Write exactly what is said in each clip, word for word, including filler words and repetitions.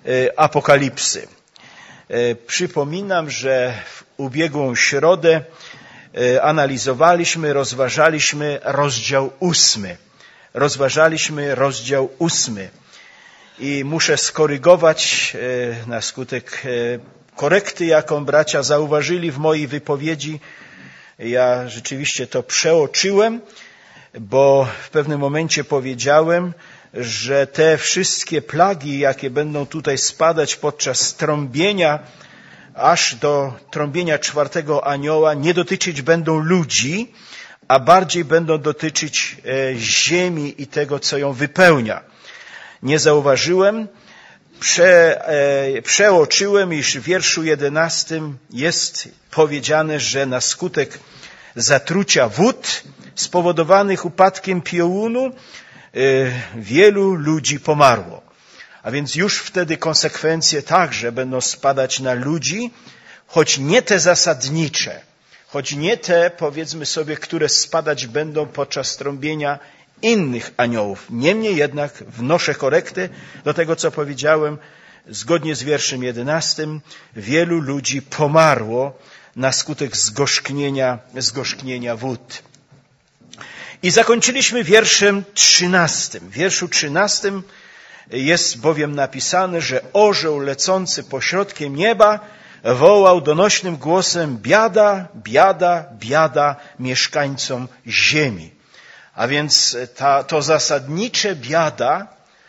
Apokalipsy. Przypominam, że w ubiegłą środę analizowaliśmy, rozważaliśmy rozdział ósmy. Rozważaliśmy rozdział ósmy. I muszę skorygować na skutek korekty, jaką bracia zauważyli w mojej wypowiedzi. Ja rzeczywiście to przeoczyłem, bo w pewnym momencie powiedziałem, że te wszystkie plagi, jakie będą tutaj spadać podczas trąbienia, aż do trąbienia czwartego anioła, nie dotyczyć będą ludzi, a bardziej będą dotyczyć ziemi i tego, co ją wypełnia. Nie zauważyłem, prze, e, przeoczyłem, iż w wierszu jedenastym jest powiedziane, że na skutek zatrucia wód spowodowanych upadkiem piołunu e, wielu ludzi pomarło. A więc już wtedy konsekwencje także będą spadać na ludzi, choć nie te zasadnicze, choć nie te, powiedzmy sobie, które spadać będą podczas trąbienia innych aniołów. Niemniej jednak wnoszę korektę do tego, co powiedziałem. Zgodnie z wierszem jedenastym wielu ludzi pomarło na skutek zgorzknienia, zgorzknienia wód. I zakończyliśmy wierszem trzynastym. W wierszu trzynastym jest bowiem napisane, że orzeł lecący pośrodkiem nieba wołał donośnym głosem: biada, biada, biada mieszkańcom ziemi. A więc ta, to zasadnicze biada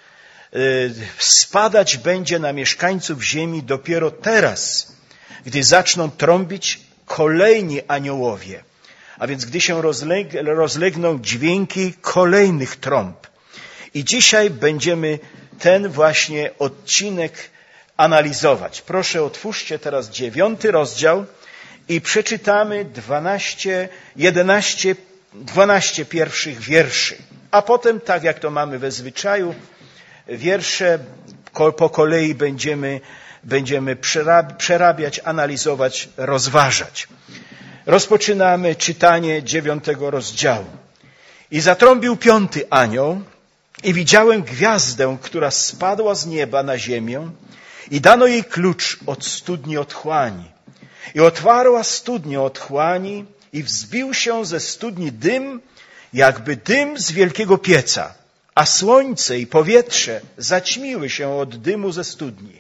y, spadać będzie na mieszkańców ziemi dopiero teraz, gdy zaczną trąbić kolejni aniołowie. A więc gdy się rozleg, rozlegną dźwięki kolejnych trąb. I dzisiaj będziemy ten właśnie odcinek analizować. Proszę, otwórzcie teraz dziewiąty rozdział i przeczytamy dwanaście, jedenaście, dwanaście pierwszych wierszy. A potem, tak jak to mamy we zwyczaju, wiersze po kolei będziemy, będziemy przerabiać, analizować, rozważać. Rozpoczynamy czytanie dziewiątego rozdziału. I zatrąbił piąty anioł i widziałem gwiazdę, która spadła z nieba na ziemię i dano jej klucz od studni otchłani. I otwarła studnię otchłani i wzbił się ze studni dym, jakby dym z wielkiego pieca, a słońce i powietrze zaćmiły się od dymu ze studni.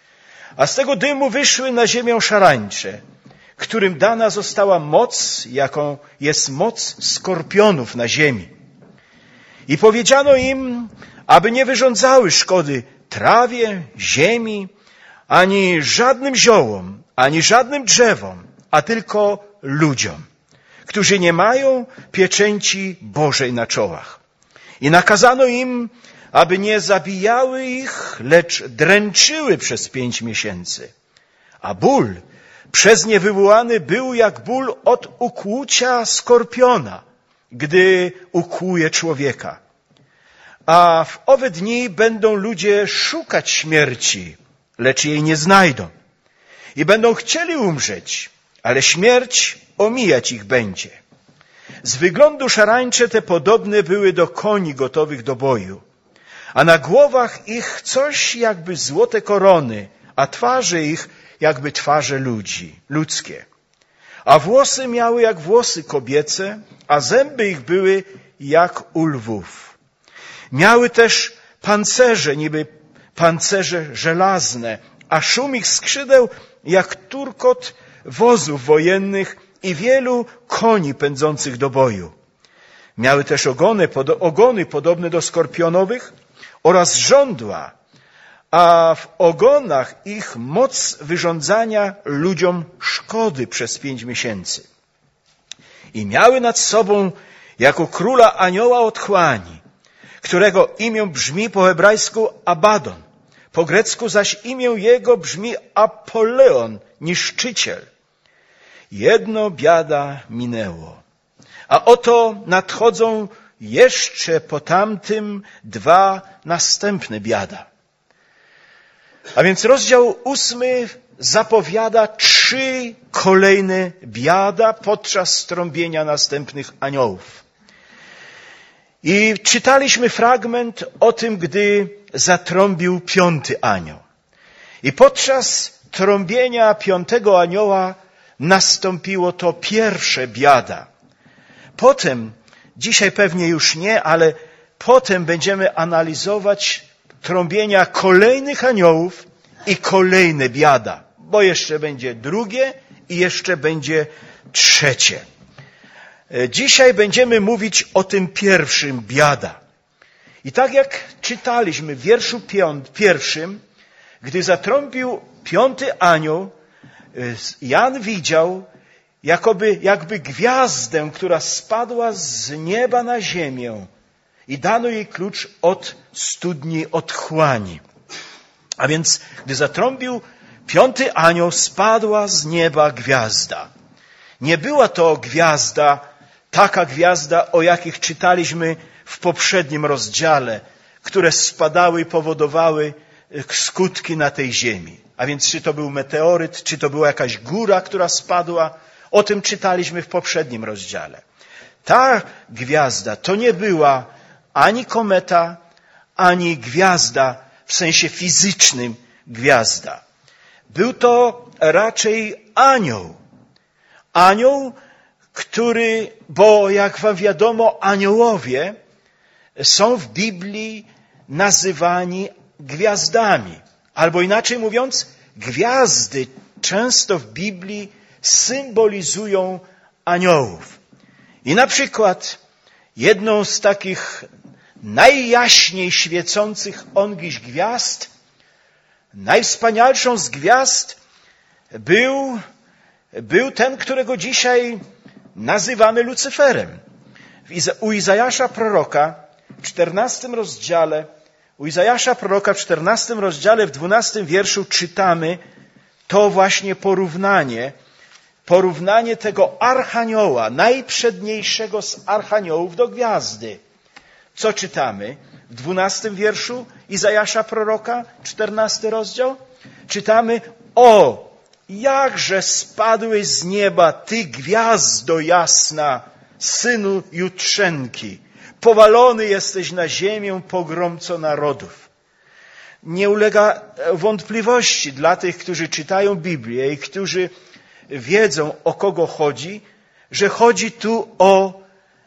A z tego dymu wyszły na ziemię szarańcze, którym dana została moc, jaką jest moc skorpionów na ziemi. I powiedziano im, aby nie wyrządzały szkody trawie, ziemi, ani żadnym ziołom, ani żadnym drzewom, a tylko ludziom, którzy nie mają pieczęci Bożej na czołach. I nakazano im, aby nie zabijały ich, lecz dręczyły przez pięć miesięcy. A ból przez nie wywołany był jak ból od ukłucia skorpiona, gdy ukłuje człowieka. A w owe dni będą ludzie szukać śmierci, lecz jej nie znajdą. I będą chcieli umrzeć, ale śmierć omijać ich będzie. Z wyglądu szarańcze te podobne były do koni gotowych do boju, a na głowach ich coś jakby złote korony, a twarze ich jakby twarze ludzi, ludzkie. A włosy miały jak włosy kobiece, a zęby ich były jak u lwów. Miały też pancerze, niby pancerze żelazne, a szum ich skrzydeł jak turkot wozów wojennych i wielu koni pędzących do boju. Miały też ogony, pod, ogony podobne do skorpionowych oraz żądła, a w ogonach ich moc wyrządzania ludziom szkody przez pięć miesięcy. I miały nad sobą jako króla anioła otchłani, którego imię brzmi po hebrajsku Abaddon, po grecku zaś imię jego brzmi Apolleon, niszczyciel. Jedno biada minęło, a oto nadchodzą jeszcze po tamtym dwa następne biada. A więc rozdział ósmy zapowiada trzy kolejne biada podczas strąbienia następnych aniołów. I czytaliśmy fragment o tym, gdy zatrąbił piąty anioł. I podczas trąbienia piątego anioła nastąpiło to pierwsze biada. Potem, dzisiaj pewnie już nie, ale potem będziemy analizować trąbienia kolejnych aniołów i kolejne biada, bo jeszcze będzie drugie i jeszcze będzie trzecie. Dzisiaj będziemy mówić o tym pierwszym biada. I tak jak czytaliśmy w wierszu piąt, pierwszym, gdy zatrąbił piąty anioł, Jan widział jakoby, jakby gwiazdę, która spadła z nieba na ziemię i dano jej klucz od studni otchłani. A więc, gdy zatrąbił piąty anioł, spadła z nieba gwiazda. Nie była to gwiazda, taka gwiazda, o jakich czytaliśmy w poprzednim rozdziale, które spadały i powodowały skutki na tej ziemi. A więc czy to był meteoryt, czy to była jakaś góra, która spadła, o tym czytaliśmy w poprzednim rozdziale. Ta gwiazda to nie była ani kometa, ani gwiazda w sensie fizycznym gwiazda. Był to raczej anioł. Anioł, który, bo jak wam wiadomo, aniołowie są w Biblii nazywani gwiazdami. Albo inaczej mówiąc, gwiazdy często w Biblii symbolizują aniołów. I na przykład jedną z takich najjaśniej świecących ongiś gwiazd, najwspanialszą z gwiazd był, był ten, którego dzisiaj nazywamy Lucyferem. U Izajasza proroka w czternastym rozdziale, u Izajasza proroka w czternastym rozdziale, w dwunastym wierszu czytamy to właśnie porównanie, porównanie tego archanioła, najprzedniejszego z archaniołów do gwiazdy. Co czytamy w dwunastym wierszu Izajasza proroka, czternasty rozdział? Czytamy: o, jakże spadłeś z nieba, ty gwiazdo jasna, synu Jutrzenki. Powalony jesteś na ziemię, pogromco narodów. Nie ulega wątpliwości dla tych, którzy czytają Biblię i którzy wiedzą, o kogo chodzi, że chodzi tu o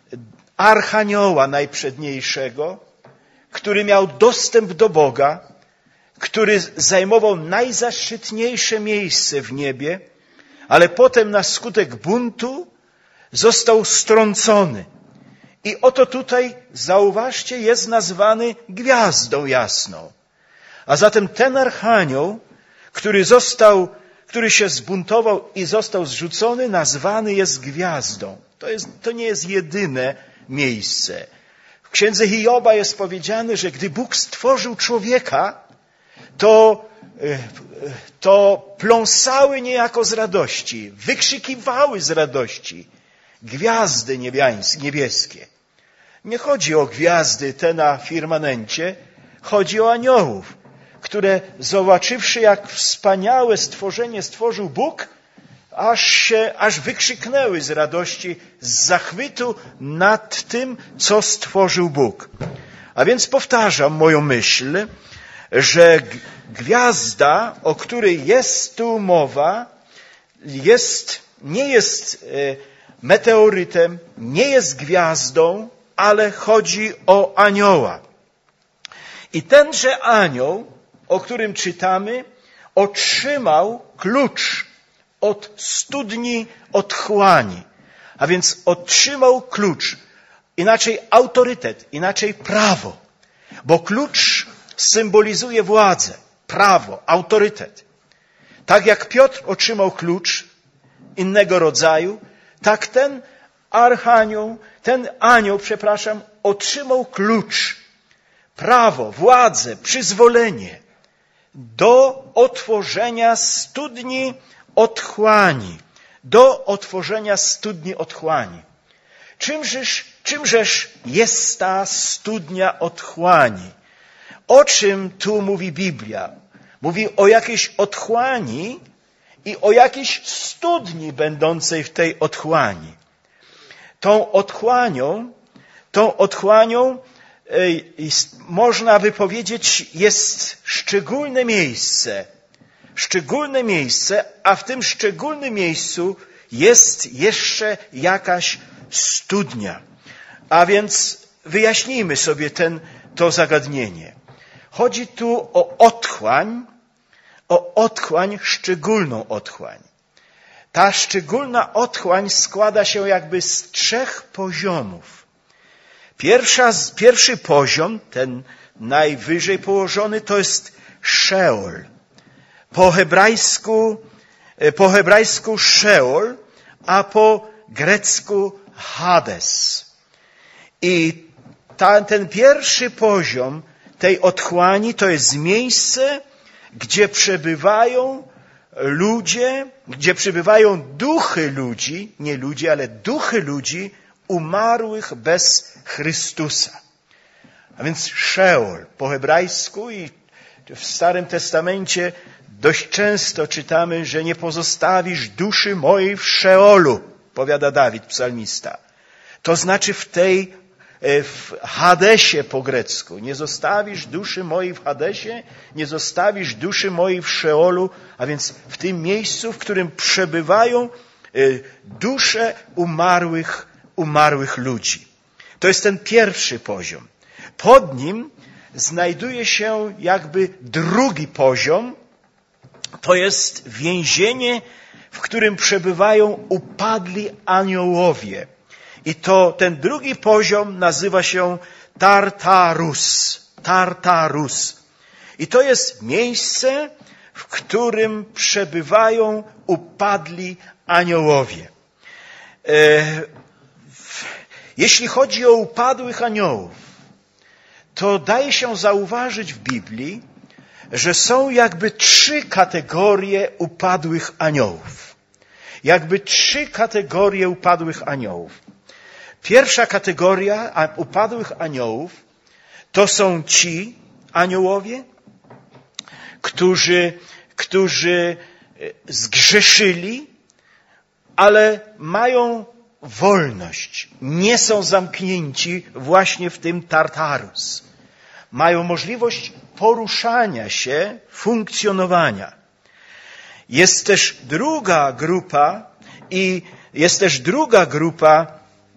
archanioła najprzedniejszego, który miał dostęp do Boga, który zajmował najzaszczytniejsze miejsce w niebie, ale potem na skutek buntu został strącony. I oto tutaj, zauważcie, jest nazwany gwiazdą jasną. A zatem ten archanioł, który został, który się zbuntował i został zrzucony, nazwany jest gwiazdą. To, jest, to nie jest jedyne miejsce. W księdze Hioba jest powiedziane, że gdy Bóg stworzył człowieka, to, to pląsały niejako z radości, wykrzykiwały z radości gwiazdy niebieskie. Nie chodzi o gwiazdy te na firmamencie, chodzi o aniołów, które zobaczywszy, jak wspaniałe stworzenie stworzył Bóg, aż się, aż wykrzyknęły z radości, z zachwytu nad tym, co stworzył Bóg. A więc powtarzam moją myśl, że gwiazda, o której jest tu mowa, jest, nie jest meteorytem, nie jest gwiazdą, ale chodzi o anioła. I tenże anioł, o którym czytamy, otrzymał klucz od studni otchłani. A więc otrzymał klucz, inaczej autorytet, inaczej prawo. Bo klucz symbolizuje władzę, prawo, autorytet. Tak jak Piotr otrzymał klucz innego rodzaju, tak ten archanioł, ten anioł, przepraszam, otrzymał klucz, prawo, władzę, przyzwolenie do otworzenia studni otchłani. Do otworzenia studni otchłani. Czymżeż, czymżeż jest ta studnia otchłani? O czym tu mówi Biblia? Mówi o jakiejś otchłani i o jakiejś studni będącej w tej otchłani. Tą otchłanią, tą otchłanią można by powiedzieć, jest szczególne miejsce szczególne miejsce, a w tym szczególnym miejscu jest jeszcze jakaś studnia. A więc wyjaśnijmy sobie ten, to zagadnienie. Chodzi tu o otchłań, o otchłań, szczególną otchłań. Ta szczególna otchłań składa się jakby z trzech poziomów. Pierwsza, pierwszy poziom, ten najwyżej położony, to jest Szeol. Po hebrajsku, po hebrajsku Szeol, a po grecku Hades. I ta, ten pierwszy poziom tej otchłani to jest miejsce, gdzie przebywają ludzie, gdzie przebywają duchy ludzi, nie ludzie, ale duchy ludzi umarłych bez Chrystusa. A więc Szeol po hebrajsku i w Starym Testamencie dość często czytamy, że nie pozostawisz duszy mojej w Szeolu, powiada Dawid, psalmista. To znaczy w tej, w Hadesie po grecku. Nie zostawisz duszy mojej w Hadesie, nie zostawisz duszy mojej w Szeolu, a więc w tym miejscu, w którym przebywają dusze umarłych, umarłych ludzi. To jest ten pierwszy poziom. Pod nim znajduje się jakby drugi poziom, to jest więzienie, w którym przebywają upadli aniołowie. I to ten drugi poziom nazywa się Tartarus. Tartarus. I to jest miejsce, w którym przebywają upadli aniołowie. E, jeśli chodzi o upadłych aniołów, to daje się zauważyć w Biblii, że są jakby trzy kategorie upadłych aniołów. Jakby trzy kategorie upadłych aniołów. Pierwsza kategoria upadłych aniołów to są ci aniołowie, którzy, którzy zgrzeszyli, ale mają wolność. Nie są zamknięci właśnie w tym Tartarus. Mają możliwość poruszania się, funkcjonowania. Jest też druga grupa i jest też druga grupa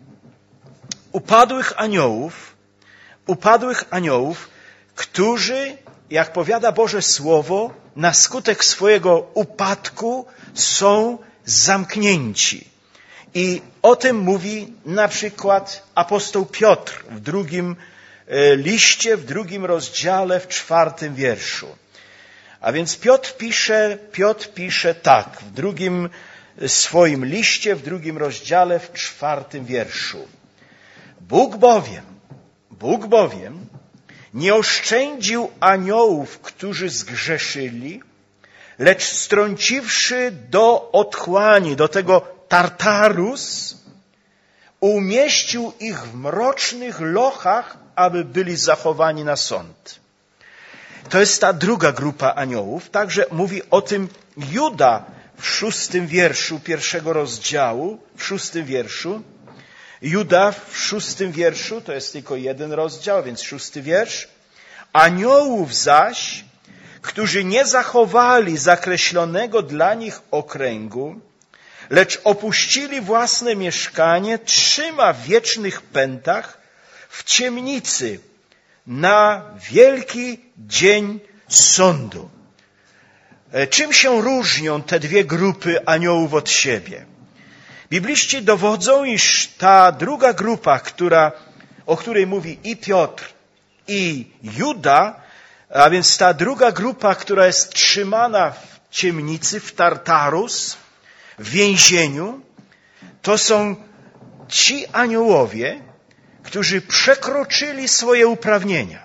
upadłych aniołów, upadłych aniołów, którzy, jak powiada Boże Słowo, na skutek swojego upadku są zamknięci. I o tym mówi na przykład apostoł Piotr w drugim liście, w drugim rozdziale, w czwartym wierszu. A więc Piotr pisze, Piotr pisze tak, w drugim swoim liście, w drugim rozdziale, w czwartym wierszu. Bóg bowiem, Bóg bowiem nie oszczędził aniołów, którzy zgrzeszyli, lecz strąciwszy do otchłani, do tego Tartarus, umieścił ich w mrocznych lochach, aby byli zachowani na sąd. To jest ta druga grupa aniołów. Także mówi o tym Juda w szóstym wierszu pierwszego rozdziału, w szóstym wierszu. Juda w szóstym wierszu, to jest tylko jeden rozdział, więc szósty wiersz. Aniołów zaś, którzy nie zachowali zakreślonego dla nich okręgu, lecz opuścili własne mieszkanie, trzyma w wiecznych pętach w ciemnicy na wielki dzień sądu. Czym się różnią te dwie grupy aniołów od siebie? Bibliści dowodzą, iż ta druga grupa, która, o której mówi i Piotr, i Juda, a więc ta druga grupa, która jest trzymana w ciemnicy, w Tartarus, w więzieniu, to są ci aniołowie, którzy przekroczyli swoje uprawnienia.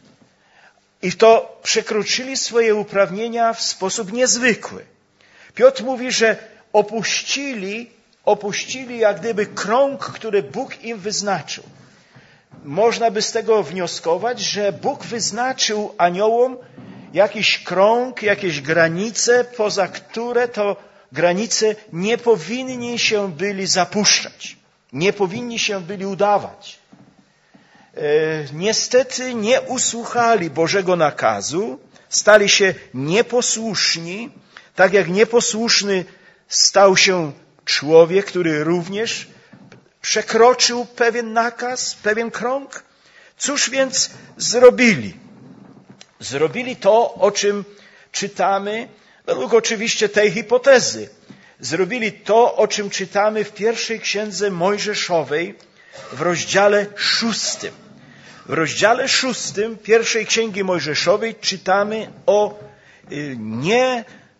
I to przekroczyli swoje uprawnienia w sposób niezwykły. Piotr mówi, że opuścili, opuścili jak gdyby krąg, który Bóg im wyznaczył. Można by z tego wnioskować, że Bóg wyznaczył aniołom jakiś krąg, jakieś granice, poza które to granice nie powinni się byli zapuszczać. Nie powinni się byli udawać. E, niestety nie usłuchali Bożego nakazu, stali się nieposłuszni, tak jak nieposłuszny stał się człowiek, który również przekroczył pewien nakaz, pewien krąg. Cóż więc zrobili? Zrobili to, o czym czytamy, według oczywiście tej hipotezy. Zrobili to, o czym czytamy w pierwszej księdze Mojżeszowej w rozdziale szóstym. W rozdziale szóstym pierwszej księgi Mojżeszowej czytamy o nie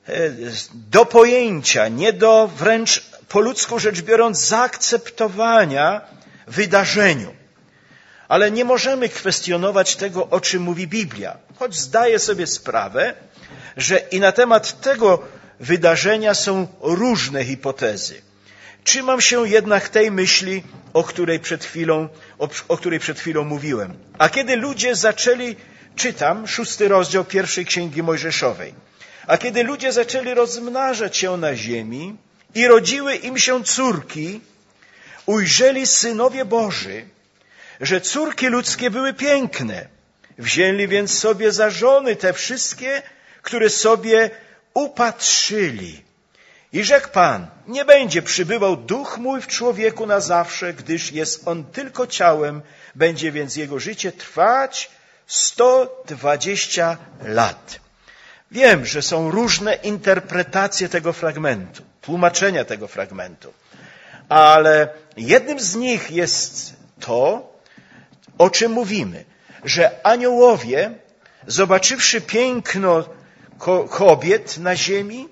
do pojęcia, nie do wręcz po ludzku rzecz biorąc zaakceptowania wydarzeniu. Ale nie możemy kwestionować tego, o czym mówi Biblia. Choć zdaję sobie sprawę, że i na temat tego wydarzenia są różne hipotezy. Trzymam się jednak tej myśli, o której przed chwilą, o, o której przed chwilą mówiłem. A kiedy ludzie zaczęli, czytam szósty rozdział pierwszej księgi Mojżeszowej, a kiedy ludzie zaczęli rozmnażać się na ziemi i rodziły im się córki, ujrzeli synowie Boży, że córki ludzkie były piękne. Wzięli więc sobie za żony te wszystkie, które sobie upatrzyli. I rzekł Pan, nie będzie przybywał duch mój w człowieku na zawsze, gdyż jest on tylko ciałem, będzie więc jego życie trwać sto dwadzieścia lat. Wiem, że są różne interpretacje tego fragmentu, tłumaczenia tego fragmentu, ale jednym z nich jest to, o czym mówimy, że aniołowie, zobaczywszy piękno kobiet na ziemi,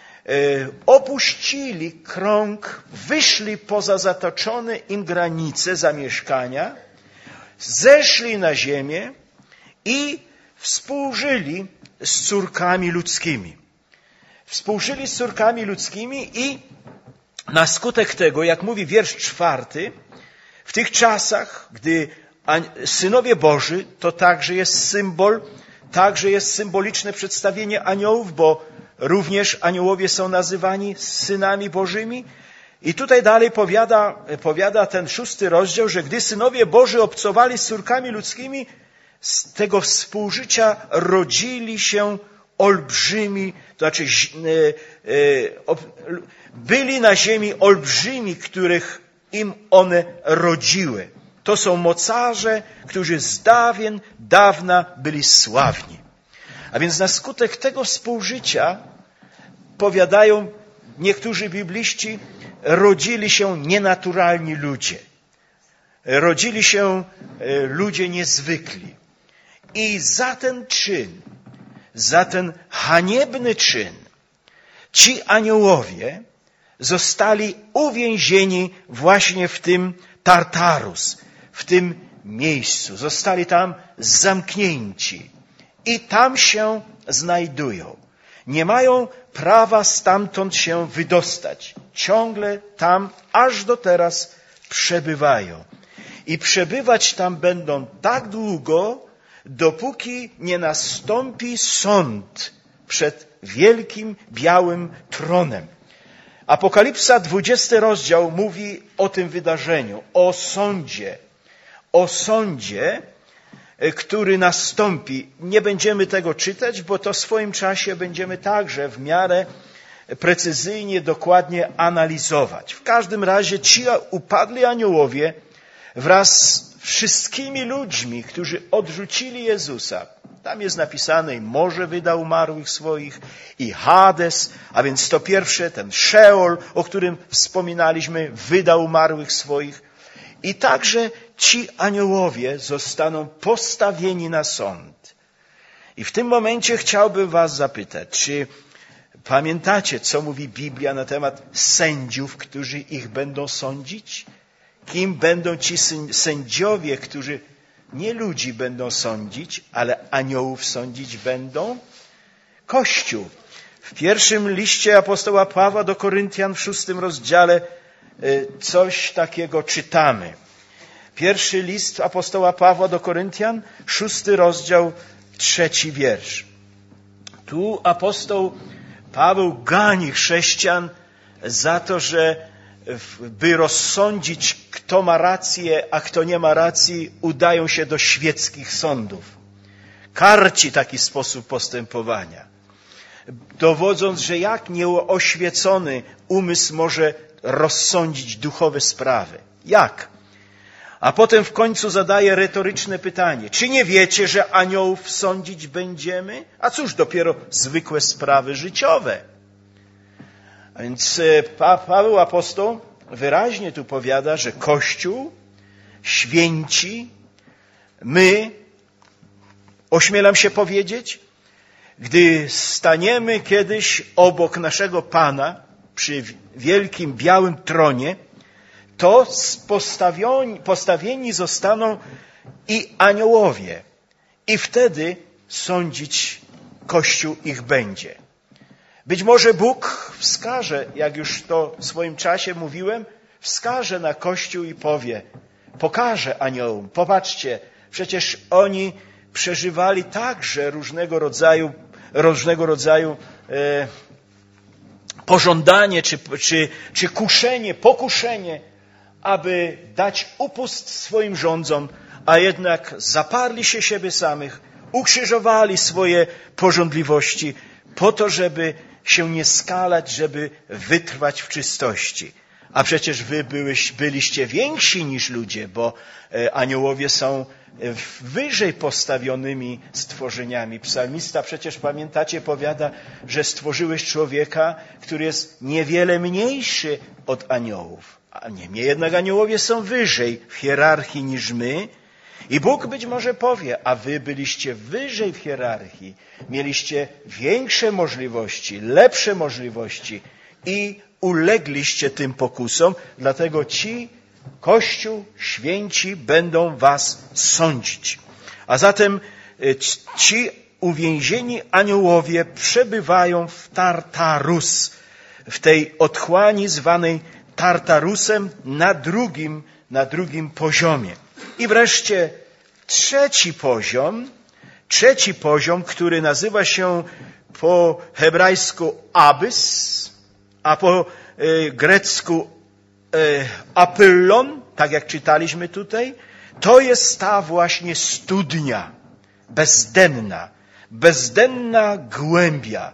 opuścili krąg, wyszli poza zatoczone im granice zamieszkania, zeszli na ziemię i współżyli z córkami ludzkimi. Współżyli z córkami ludzkimi i na skutek tego, jak mówi wiersz czwarty, w tych czasach, gdy synowie Boży, to także jest symbol, także jest symboliczne przedstawienie aniołów, bo również aniołowie są nazywani synami Bożymi. I tutaj dalej powiada, powiada ten szósty rozdział, że gdy synowie Boży obcowali z córkami ludzkimi, z tego współżycia rodzili się olbrzymi, to znaczy byli na ziemi olbrzymi, których im one rodziły. To są mocarze, którzy z dawien dawna byli sławni. A więc na skutek tego współżycia, powiadają niektórzy bibliści, rodzili się nienaturalni ludzie. Rodzili się ludzie niezwykli. I za ten czyn, za ten haniebny czyn, ci aniołowie zostali uwięzieni właśnie w tym Tartarus, w tym miejscu. Zostali tam zamknięci i tam się znajdują. Nie mają prawa stamtąd się wydostać. Ciągle tam, aż do teraz przebywają. I przebywać tam będą tak długo, dopóki nie nastąpi sąd przed wielkim, białym tronem. Apokalipsa, dwudziesty rozdział, mówi o tym wydarzeniu, o sądzie, o sądzie, który nastąpi. Nie będziemy tego czytać, bo to w swoim czasie będziemy także w miarę precyzyjnie, dokładnie analizować. W każdym razie ci upadli aniołowie wraz z wszystkimi ludźmi, którzy odrzucili Jezusa. Tam jest napisane i morze wyda umarłych swoich i Hades, a więc to pierwsze, ten Szeol, o którym wspominaliśmy, wyda umarłych swoich. I także ci aniołowie zostaną postawieni na sąd. I w tym momencie chciałbym was zapytać, czy pamiętacie, co mówi Biblia na temat sędziów, którzy ich będą sądzić? Kim będą ci sędziowie, którzy nie ludzi będą sądzić, ale aniołów sądzić będą? Kościół. W pierwszym liście apostoła Pawła do Koryntian w szóstym rozdziale coś takiego czytamy. Pierwszy list apostoła Pawła do Koryntian, szósty rozdział, trzeci wiersz. Tu apostoł Paweł gani chrześcijan za to, że by rozsądzić, kto ma rację, a kto nie ma racji, udają się do świeckich sądów. karci taki sposób postępowania, dowodząc, że jak nieoświecony umysł może rozsądzić duchowe sprawy. Jak? A potem w końcu zadaje retoryczne pytanie. Czy nie wiecie, że aniołów sądzić będziemy? A cóż, dopiero zwykłe sprawy życiowe. A więc pa- Paweł apostoł wyraźnie tu powiada, że Kościół, święci, my, ośmielam się powiedzieć, gdy staniemy kiedyś obok naszego Pana przy wielkim białym tronie, to postawieni, postawieni zostaną i aniołowie. I wtedy sądzić Kościół ich będzie. Być może Bóg wskaże, jak już to w swoim czasie mówiłem, wskaże na Kościół i powie, pokaże aniołom, popatrzcie, przecież oni przeżywali także różnego rodzaju, różnego rodzaju e, pożądanie, czy, czy, czy kuszenie, pokuszenie, aby dać upust swoim rządzom, a jednak zaparli się siebie samych, ukrzyżowali swoje pożądliwości po to, żeby się nie skalać, żeby wytrwać w czystości. A przecież wy byłyś, byliście więksi niż ludzie, bo aniołowie są wyżej postawionymi stworzeniami. Psalmista przecież, pamiętacie, powiada, że stworzyłeś człowieka, który jest niewiele mniejszy od aniołów. A niemniej jednak aniołowie są wyżej w hierarchii niż my. I Bóg być może powie, a wy byliście wyżej w hierarchii, mieliście większe możliwości, lepsze możliwości i ulegliście tym pokusom, dlatego ci, Kościół, święci będą was sądzić. A zatem ci uwięzieni aniołowie przebywają w Tartarus, w tej otchłani zwanej Tartarusem na drugim, na drugim poziomie. I wreszcie trzeci poziom, trzeci poziom, który nazywa się po hebrajsku Abys, a po y, grecku y, Apollon, tak jak czytaliśmy tutaj, to jest ta właśnie studnia, bezdenna, bezdenna głębia.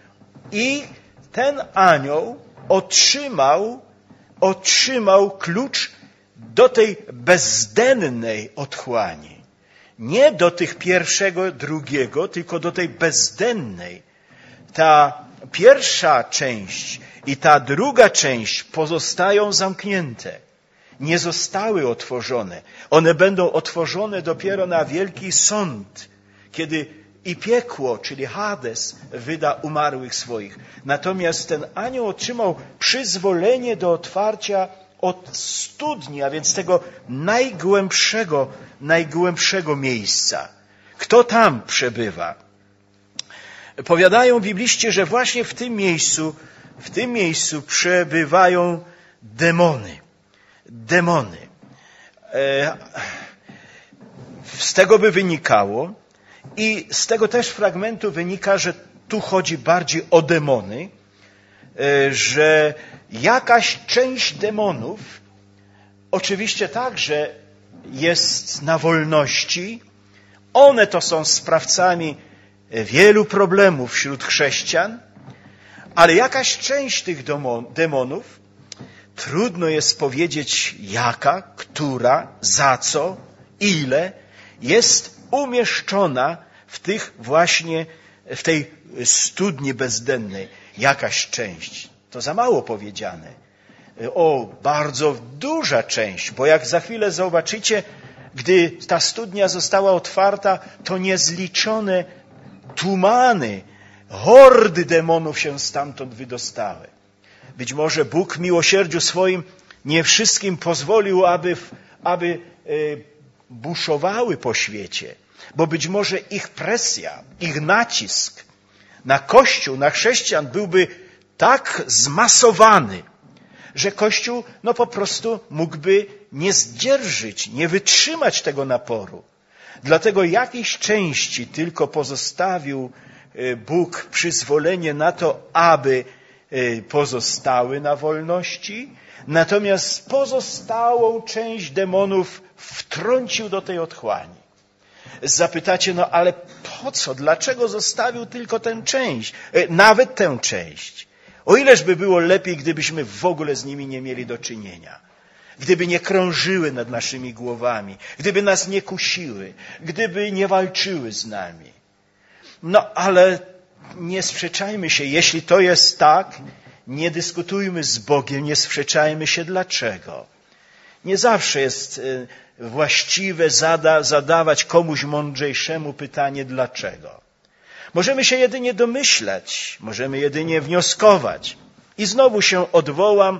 I ten anioł otrzymał, otrzymał klucz do tej bezdennej otchłani. Nie do tych pierwszego, drugiego, tylko do tej bezdennej. Ta pierwsza część i ta druga część pozostają zamknięte. Nie zostały otworzone. One będą otworzone dopiero na wielki sąd, kiedy i piekło, czyli Hades, wyda umarłych swoich. Natomiast ten anioł otrzymał przyzwolenie do otwarcia od studni, a więc tego najgłębszego, najgłębszego miejsca. Kto tam przebywa? Powiadają bibliści, że właśnie w tym miejscu, w tym miejscu przebywają demony. Demony. Z tego by wynikało, i z tego też fragmentu wynika, że tu chodzi bardziej o demony, że jakaś część demonów oczywiście także jest na wolności. One to są sprawcami wielu problemów wśród chrześcijan, ale jakaś część tych demonów, trudno jest powiedzieć jaka, która, za co, ile, jest umieszczona w tych właśnie, w tej studni bezdennej. Jakaś część. To za mało powiedziane. O, bardzo duża część, bo jak za chwilę zobaczycie, gdy ta studnia została otwarta, to niezliczone tumany, hordy demonów się stamtąd wydostały. Być może Bóg w miłosierdziu swoim nie wszystkim pozwolił, aby, aby buszowały po świecie, bo być może ich presja, ich nacisk na Kościół, na chrześcijan byłby tak zmasowany, że Kościół no po prostu mógłby nie zdzierżyć, nie wytrzymać tego naporu. Dlatego jakiejś części tylko pozostawił Bóg przyzwolenie na to, aby pozostały na wolności, natomiast pozostałą część demonów wtrącił do tej otchłani. Zapytacie, no ale po co? Dlaczego zostawił tylko tę część? Nawet tę część. O ileż by było lepiej, gdybyśmy w ogóle z nimi nie mieli do czynienia. Gdyby nie krążyły nad naszymi głowami, gdyby nas nie kusiły, gdyby nie walczyły z nami. No ale nie sprzeczajmy się, jeśli to jest tak, nie dyskutujmy z Bogiem, nie sprzeczajmy się dlaczego. Nie zawsze jest właściwe zada, zadawać komuś mądrzejszemu pytanie dlaczego. Możemy się jedynie domyślać, możemy jedynie wnioskować. I znowu się odwołam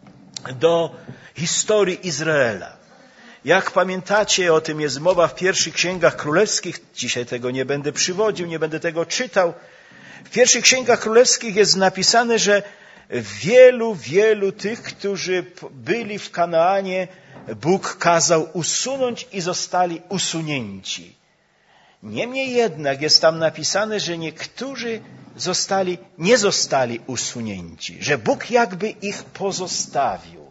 do historii Izraela. Jak pamiętacie, o tym jest mowa w pierwszych księgach królewskich. Dzisiaj tego nie będę przywodził, nie będę tego czytał. W pierwszych księgach królewskich jest napisane, że wielu, wielu tych, którzy byli w Kanaanie, Bóg kazał usunąć i zostali usunięci. Niemniej jednak jest tam napisane, że niektórzy zostali, nie zostali usunięci, że Bóg jakby ich pozostawił.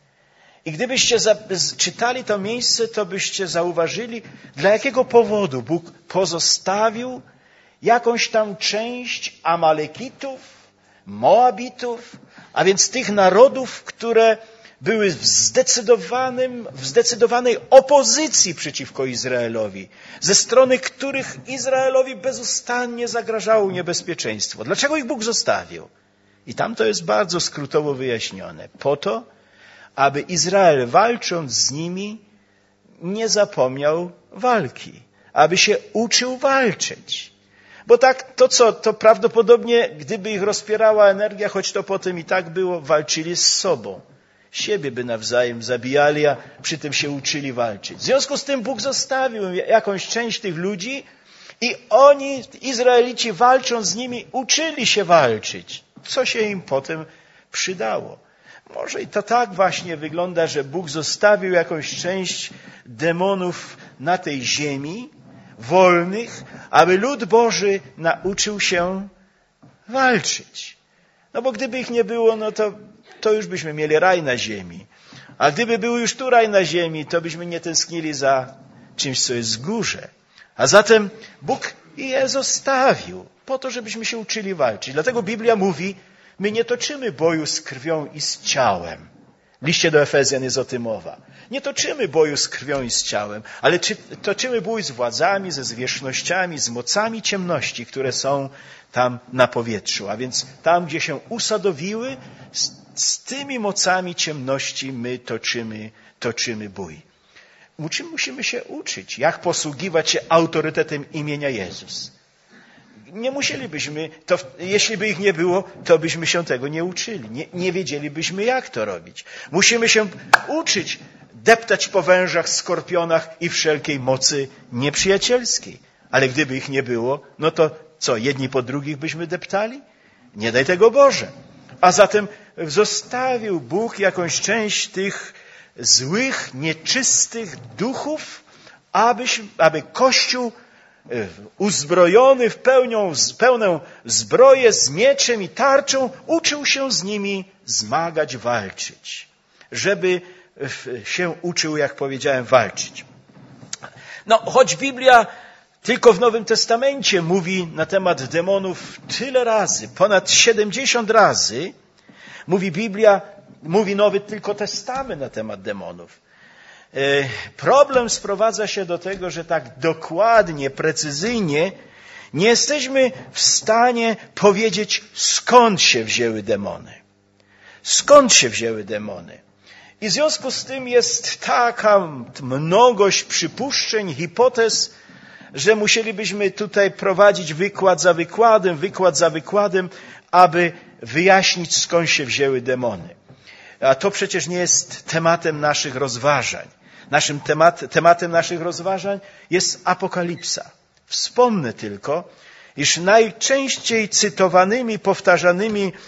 I gdybyście czytali to miejsce, to byście zauważyli, dla jakiego powodu Bóg pozostawił jakąś tam część Amalekitów, Moabitów, a więc tych narodów, które były w zdecydowanym, w zdecydowanej opozycji przeciwko Izraelowi, ze strony których Izraelowi bezustannie zagrażało niebezpieczeństwo. Dlaczego ich Bóg zostawił? I tam to jest bardzo skrótowo wyjaśnione. Po to, aby Izrael, walcząc z nimi, nie zapomniał walki, aby się uczył walczyć. Bo tak, to co, to prawdopodobnie, gdyby ich rozpierała energia, choć to potem i tak było, walczyli z sobą. Siebie by nawzajem zabijali, a przy tym się uczyli walczyć. W związku z tym Bóg zostawił jakąś część tych ludzi i oni, Izraelici, walcząc z nimi, uczyli się walczyć. Co się im potem przydało? Może i to tak właśnie wygląda, że Bóg zostawił jakąś część demonów na tej ziemi, wolnych, aby lud Boży nauczył się walczyć. No bo gdyby ich nie było, no to, to już byśmy mieli raj na ziemi. A gdyby był już tu raj na ziemi, to byśmy nie tęsknili za czymś, co jest w górze. A zatem Bóg je zostawił po to, żebyśmy się uczyli walczyć. Dlatego Biblia mówi, my nie toczymy boju z krwią i z ciałem. W liście do Efezjan jest o tym mowa. Nie toczymy boju z krwią i z ciałem, ale czy, toczymy bój z władzami, ze zwierzchnościami, z mocami ciemności, które są tam na powietrzu. A więc tam, gdzie się usadowiły, z, z tymi mocami ciemności my toczymy, toczymy bój. Musimy się uczyć, jak posługiwać się autorytetem imienia Jezus. Nie musielibyśmy, to, jeśli by ich nie było, to byśmy się tego nie uczyli. Nie, nie wiedzielibyśmy, jak to robić. Musimy się uczyć deptać po wężach, skorpionach i wszelkiej mocy nieprzyjacielskiej. Ale gdyby ich nie było, no to co, jedni po drugich byśmy deptali? Nie daj tego Boże. A zatem zostawił Bóg jakąś część tych złych, nieczystych duchów, abyś, aby Kościół uzbrojony w pełnią, pełną zbroję z mieczem i tarczą, uczył się z nimi zmagać, walczyć. Żeby się uczył, jak powiedziałem, walczyć. No, choć Biblia tylko w Nowym Testamencie mówi na temat demonów tyle razy, ponad siedemdziesiąt razy, mówi Biblia, mówi Nowy tylko Testament na temat demonów. Problem sprowadza się do tego, że tak dokładnie, precyzyjnie nie jesteśmy w stanie powiedzieć, skąd się wzięły demony. Skąd się wzięły demony. I w związku z tym jest taka mnogość przypuszczeń, hipotez, że musielibyśmy tutaj prowadzić wykład za wykładem, wykład za wykładem, aby wyjaśnić, skąd się wzięły demony. A to przecież nie jest tematem naszych rozważań. Naszym temat, tematem naszych rozważań jest Apokalipsa. Wspomnę tylko, iż najczęściej cytowanymi, powtarzanymi e,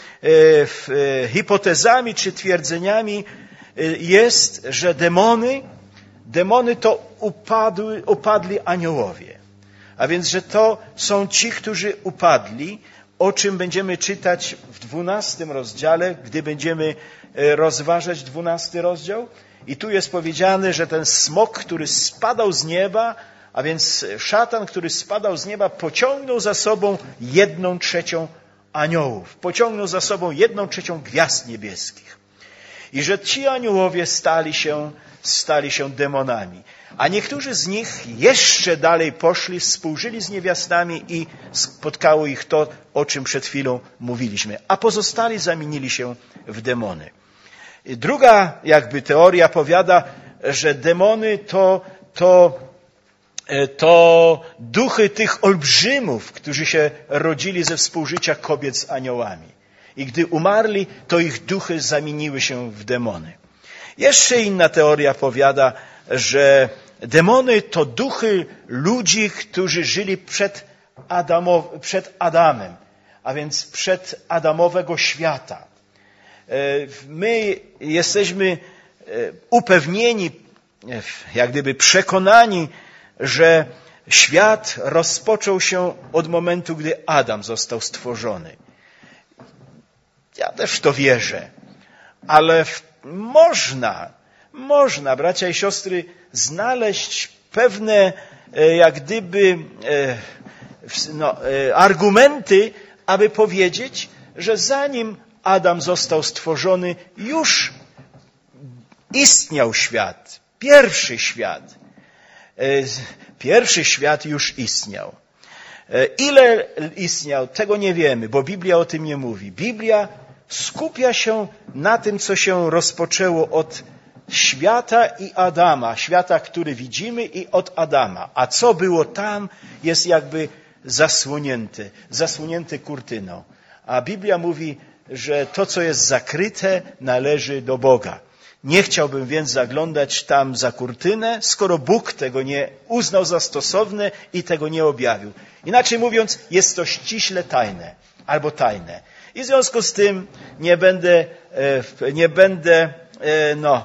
e, hipotezami czy twierdzeniami e, jest, że demony, demony to upadły, upadli aniołowie. A więc, że to są ci, którzy upadli, o czym będziemy czytać w dwunastym rozdziale, gdy będziemy rozważać dwunasty rozdział. I tu jest powiedziane, że ten smok, który spadał z nieba, A więc szatan, który spadał z nieba, pociągnął za sobą jedną trzecią aniołów. Pociągnął za sobą jedną trzecią gwiazd niebieskich. I że ci aniołowie stali się, stali się demonami. A niektórzy z nich jeszcze dalej poszli, współżyli z niewiastami i spotkało ich to, o czym przed chwilą mówiliśmy. A pozostali zamienili się w demony. Druga jakby teoria powiada, że demony to, to, to duchy tych olbrzymów, którzy się rodzili ze współżycia kobiet z aniołami. I gdy umarli, to ich duchy zamieniły się w demony. Jeszcze inna teoria powiada, że demony to duchy ludzi, którzy żyli przed, Adamow- przed Adamem, a więc przed Adamowego świata. My jesteśmy upewnieni, jak gdyby przekonani, że świat rozpoczął się od momentu, gdy Adam został stworzony. Ja też w to wierzę, ale można, można, bracia i siostry, znaleźć pewne, jak gdyby, no, argumenty, aby powiedzieć, że zanim Adam został stworzony, już istniał świat, pierwszy świat. Pierwszy świat już istniał. Ile istniał, tego nie wiemy, bo Biblia o tym nie mówi. Biblia skupia się na tym, co się rozpoczęło od świata i Adama, świata, który widzimy, i od Adama. A co było tam, jest jakby zasłonięte, zasłonięte kurtyną. A Biblia mówi, że to, co jest zakryte, należy do Boga. Nie chciałbym więc zaglądać tam za kurtynę, skoro Bóg tego nie uznał za stosowne i tego nie objawił. Inaczej mówiąc, jest to ściśle tajne albo tajne. I w związku z tym nie będę, nie będę no,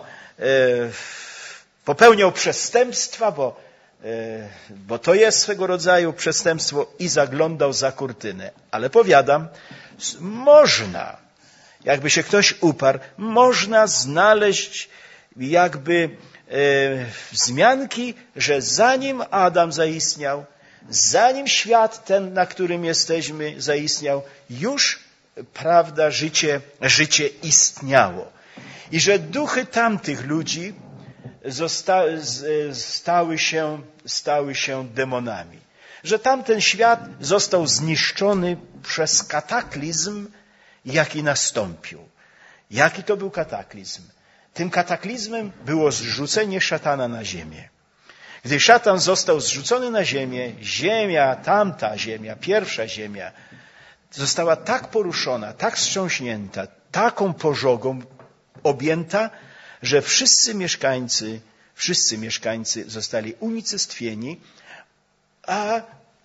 popełniał przestępstwa, bo, bo to jest swego rodzaju przestępstwo, i zaglądał za kurtynę. Ale powiadam, można, jakby się ktoś uparł, można znaleźć jakby e, wzmianki, że zanim Adam zaistniał, zanim świat ten, na którym jesteśmy, zaistniał, już, prawda, życie, życie istniało. I że duchy tamtych ludzi zosta, stały się, stały się demonami. Że tamten świat został zniszczony przez kataklizm, jaki nastąpił. Jaki to był kataklizm? Tym kataklizmem było zrzucenie szatana na ziemię. Gdy szatan został zrzucony na ziemię, ziemia, tamta ziemia, pierwsza ziemia, została tak poruszona, tak wstrząśnięta, taką pożogą objęta, że wszyscy mieszkańcy, wszyscy mieszkańcy zostali unicestwieni, a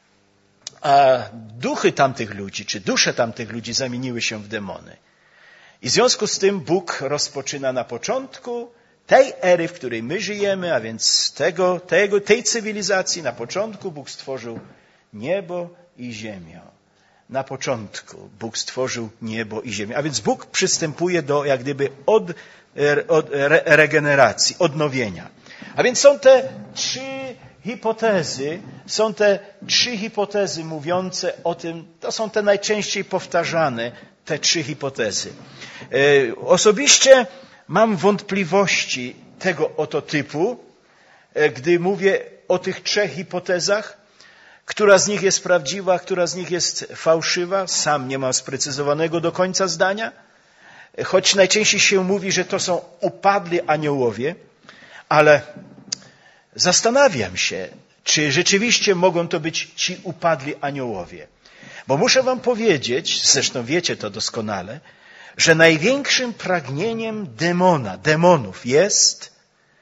A duchy tamtych ludzi, czy dusze tamtych ludzi zamieniły się w demony. I w związku z tym Bóg rozpoczyna na początku tej ery, w której my żyjemy, a więc tego, tego, tej cywilizacji, na początku Bóg stworzył niebo i ziemię. Na początku Bóg stworzył niebo i ziemię. A więc Bóg przystępuje do jak gdyby od, od re, regeneracji, odnowienia. A więc są te trzy hipotezy, są te trzy hipotezy mówiące o tym, to są te najczęściej powtarzane, te trzy hipotezy. E, osobiście mam wątpliwości tego oto typu, e, gdy mówię o tych trzech hipotezach, która z nich jest prawdziwa, która z nich jest fałszywa. Sam nie mam sprecyzowanego do końca zdania, choć najczęściej się mówi, że to są upadli aniołowie, ale zastanawiam się, czy rzeczywiście mogą to być ci upadli aniołowie. Bo muszę wam powiedzieć, zresztą wiecie to doskonale, że największym pragnieniem demona, demonów jest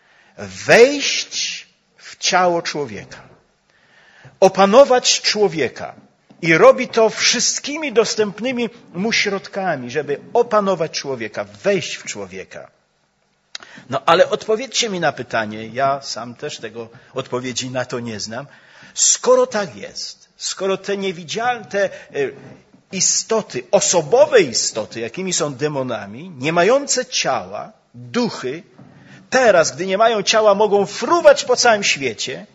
wejść w ciało człowieka, opanować człowieka. I robi to wszystkimi dostępnymi mu środkami, żeby opanować człowieka, wejść w człowieka. No ale odpowiedzcie mi na pytanie, ja sam też tego odpowiedzi na to nie znam. Skoro tak jest, skoro te niewidzialne, te istoty, osobowe istoty, jakimi są demonami, nie mające ciała, duchy, teraz, gdy nie mają ciała, mogą fruwać po całym świecie,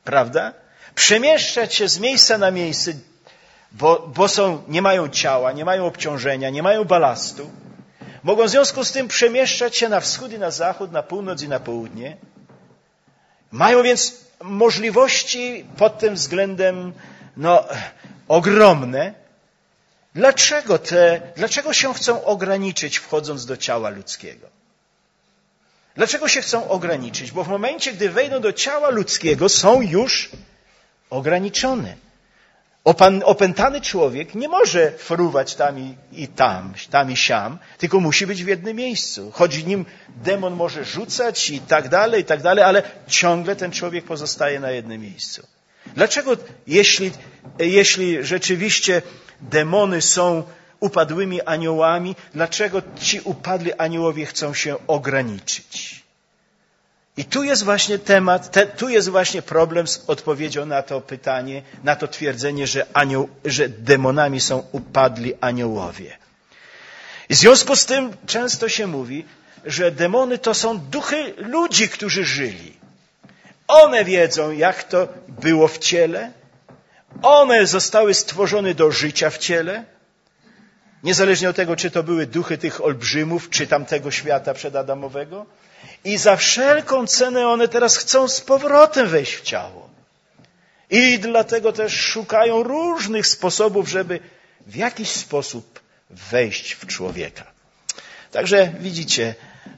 prawda? Przemieszczać się z miejsca na miejsce, bo, bo są, nie mają ciała, nie mają obciążenia, nie mają balastu. Mogą w związku z tym przemieszczać się na wschód i na zachód, na północ i na południe. Mają więc możliwości pod tym względem no, ogromne. Dlaczego, te, dlaczego się chcą ograniczyć, wchodząc do ciała ludzkiego? Dlaczego się chcą ograniczyć? Bo w momencie, gdy wejdą do ciała ludzkiego, są już ograniczone. Opan, opętany człowiek nie może fruwać tam i, i tam, tam i siam, tylko musi być w jednym miejscu. Choć nim demon może rzucać i tak dalej, i tak dalej, ale ciągle ten człowiek pozostaje na jednym miejscu. Dlaczego, jeśli, jeśli rzeczywiście demony są upadłymi aniołami, dlaczego ci upadli aniołowie chcą się ograniczyć? I tu jest właśnie temat, te, tu jest właśnie problem z odpowiedzią na to pytanie, na to twierdzenie, że, anioł, że demonami są upadli aniołowie. I w związku z tym często się mówi, że demony to są duchy ludzi, którzy żyli. One wiedzą, jak to było w ciele. One zostały stworzone do życia w ciele. Niezależnie od tego, czy to były duchy tych olbrzymów, czy tamtego świata przedadamowego. I za wszelką cenę one teraz chcą z powrotem wejść w ciało. I dlatego też szukają różnych sposobów, żeby w jakiś sposób wejść w człowieka. Także widzicie,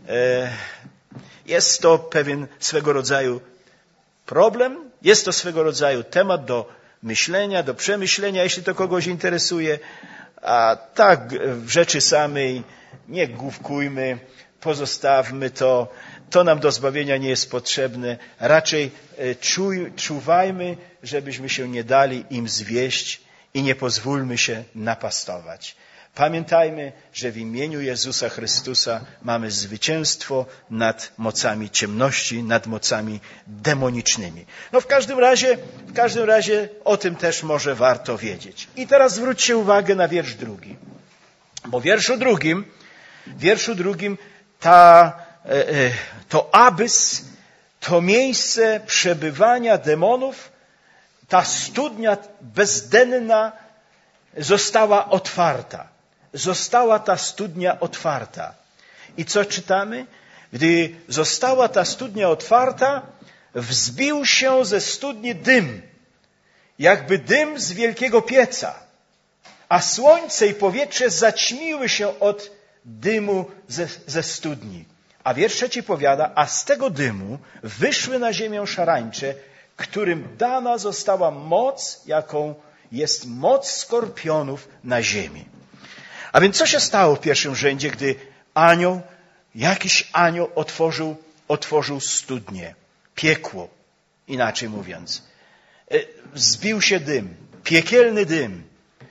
jest to pewien swego rodzaju problem, jest to swego rodzaju temat do myślenia, do przemyślenia, jeśli to kogoś interesuje. A tak w rzeczy samej nie główkujmy, pozostawmy to. To nam do zbawienia nie jest potrzebne. Raczej czuj, czuwajmy, żebyśmy się nie dali im zwieść i nie pozwólmy się napastować. Pamiętajmy, że w imieniu Jezusa Chrystusa mamy zwycięstwo nad mocami ciemności, nad mocami demonicznymi. No w każdym razie, w każdym razie o tym też może warto wiedzieć. I teraz zwróćcie uwagę na wiersz drugi. Bo w wierszu drugim, w wierszu drugim ta, to abys, to miejsce przebywania demonów, ta studnia bezdenna została otwarta. Została ta studnia otwarta. I co czytamy? Gdy została ta studnia otwarta, wzbił się ze studni dym, jakby dym z wielkiego pieca, a słońce i powietrze zaćmiły się od dymu ze, ze studni. A wiersz trzeci powiada, a z tego dymu wyszły na ziemię szarańcze, którym dana została moc, jaką jest moc skorpionów na ziemi. A więc co się stało w pierwszym rzędzie, gdy anioł, jakiś anioł otworzył, otworzył studnię, piekło, inaczej mówiąc. Zbił się dym, piekielny dym.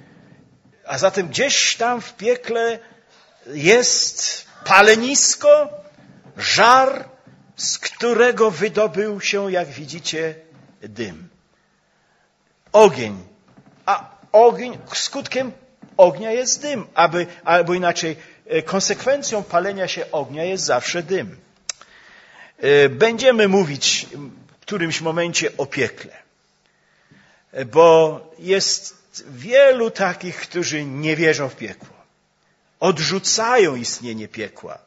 A zatem gdzieś tam w piekle jest palenisko, żar, z którego wydobył się, jak widzicie, dym. Ogień. A ogień, skutkiem ognia jest dym, aby, albo inaczej, konsekwencją palenia się ognia jest zawsze dym. Będziemy mówić w którymś momencie o piekle, bo jest wielu takich, którzy nie wierzą w piekło. Odrzucają istnienie piekła.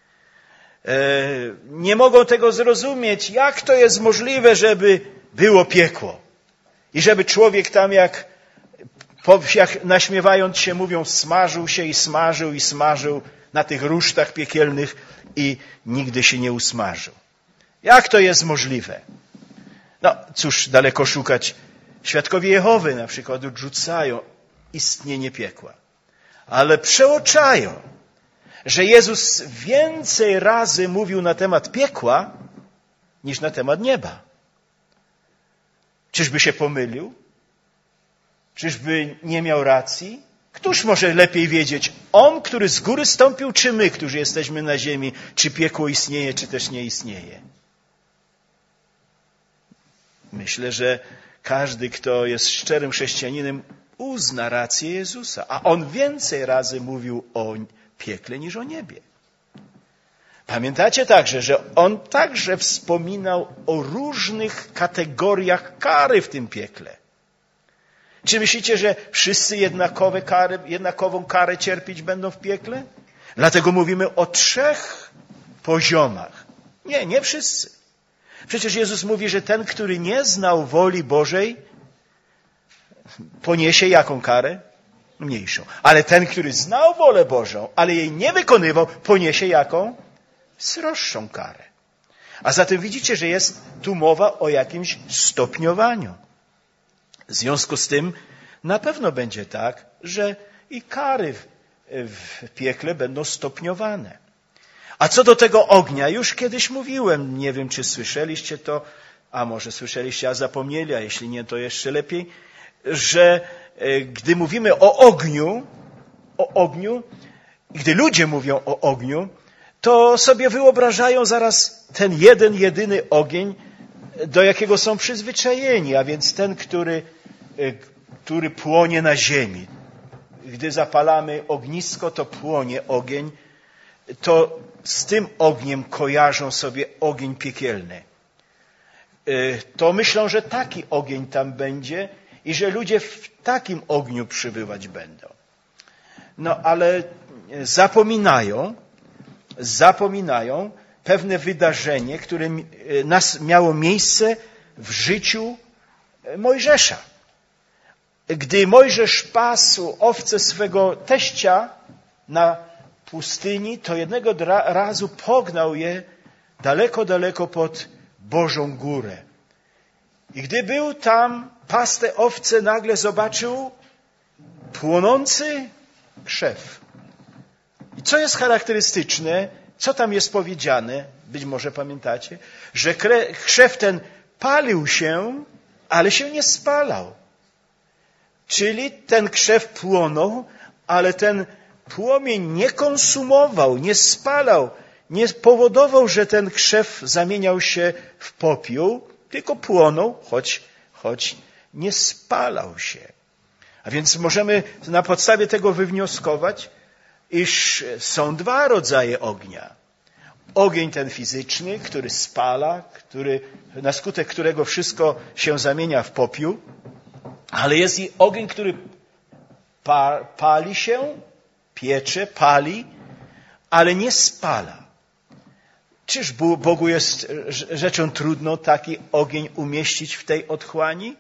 Nie mogą tego zrozumieć, jak to jest możliwe, żeby było piekło. I żeby człowiek tam, jak, jak naśmiewając się mówią, smażył się i smażył i smażył na tych rusztach piekielnych i nigdy się nie usmażył. Jak to jest możliwe? No cóż, daleko szukać. Świadkowie Jehowy na przykład odrzucają istnienie piekła. Ale przeoczają, że Jezus więcej razy mówił na temat piekła niż na temat nieba. Czyżby się pomylił? Czyżby nie miał racji? Któż może lepiej wiedzieć? On, który z góry stąpił, czy my, którzy jesteśmy na ziemi? Czy piekło istnieje, czy też nie istnieje? Myślę, że każdy, kto jest szczerym chrześcijaninem, uzna rację Jezusa. A On więcej razy mówił o piekle niż o niebie. Pamiętacie także, że on także wspominał o różnych kategoriach kary w tym piekle. Czy myślicie, że wszyscy jednakowe kary, jednakową karę cierpieć będą w piekle? Dlatego mówimy o trzech poziomach. Nie, nie wszyscy. Przecież Jezus mówi, że ten, który nie znał woli Bożej, poniesie jaką karę? Mniejszą. Ale ten, który znał wolę Bożą, ale jej nie wykonywał, poniesie jaką? Sroższą karę. A zatem widzicie, że jest tu mowa o jakimś stopniowaniu. W związku z tym na pewno będzie tak, że i kary w, w piekle będą stopniowane. A co do tego ognia, już kiedyś mówiłem, nie wiem, czy słyszeliście to, a może słyszeliście, a zapomnieli, a jeśli nie, to jeszcze lepiej, że gdy mówimy o ogniu, o ogniu, gdy ludzie mówią o ogniu, to sobie wyobrażają zaraz ten jeden, jedyny ogień, do jakiego są przyzwyczajeni, a więc ten, który, który płonie na ziemi. Gdy zapalamy ognisko, to płonie ogień, to z tym ogniem kojarzą sobie ogień piekielny. To myślą, że taki ogień tam będzie i że ludzie w takim ogniu przybywać będą. No ale zapominają, zapominają pewne wydarzenie, które nas miało miejsce w życiu Mojżesza. Gdy Mojżesz pasł owce swego teścia na pustyni, to jednego razu pognał je daleko, daleko pod Bożą górę. I gdy był tam, pasł te owce, nagle zobaczył płonący krzew. I co jest charakterystyczne, co tam jest powiedziane, być może pamiętacie, że krzew ten palił się, ale się nie spalał. Czyli ten krzew płonął, ale ten płomień nie konsumował, nie spalał, nie powodował, że ten krzew zamieniał się w popiół, tylko płonął, choć, choć nie spalał się. A więc możemy na podstawie tego wywnioskować, iż są dwa rodzaje ognia. Ogień ten fizyczny, który spala, który, na skutek którego wszystko się zamienia w popiół, ale jest i ogień, który pa, pali się, piecze, pali, ale nie spala. Czyż Bogu jest rzeczą trudną taki ogień umieścić w tej otchłani?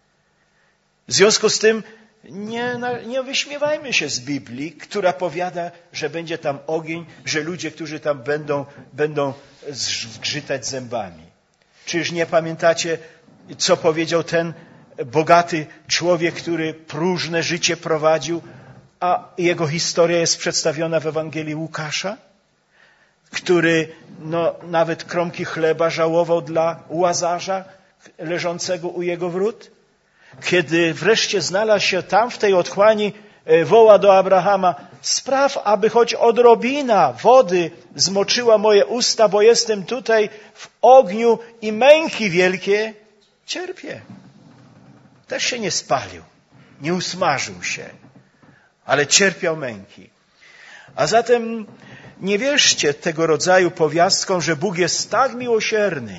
W związku z tym nie, nie wyśmiewajmy się z Biblii, która powiada, że będzie tam ogień, że ludzie, którzy tam będą, będą zgrzytać zębami. Czyż nie pamiętacie, co powiedział ten bogaty człowiek, który próżne życie prowadził, a jego historia jest przedstawiona w Ewangelii Łukasza, który no, nawet kromki chleba żałował dla Łazarza leżącego u jego wrót? Kiedy wreszcie znalazł się tam w tej otchłani, woła do Abrahama: spraw, aby choć odrobina wody zmoczyła moje usta, bo jestem tutaj w ogniu i męki wielkie cierpię. Też się nie spalił, nie usmażył się, ale cierpiał męki. A zatem nie wierzcie tego rodzaju powiastkom, że Bóg jest tak miłosierny,